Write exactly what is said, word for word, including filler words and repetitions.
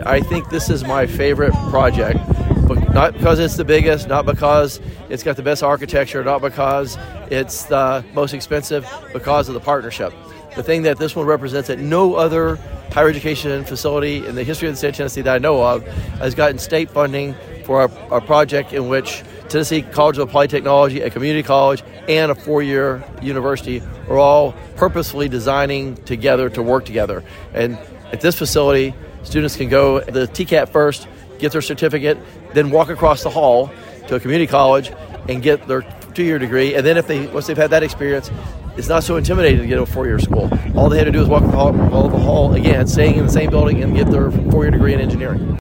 I think this is my favorite project, but not because it's the biggest, not because it's got the best architecture, not because it's the most expensive, because of the partnership. The thing that this one represents that no other higher education facility in the history of the state of Tennessee that I know of has gotten state funding for a, a project in which Tennessee College of Applied Technology, a community college, and a four-year university are all purposefully designing together to work together. And at this facility, students can go the T CAT first, get their certificate, then walk across the hall to a community college and get their two-year degree. And then if they once they've had that experience, it's not so intimidating to get a four-year school. All they had to do is walk the hall, follow the hall again, staying in the same building, and get their four-year degree in engineering.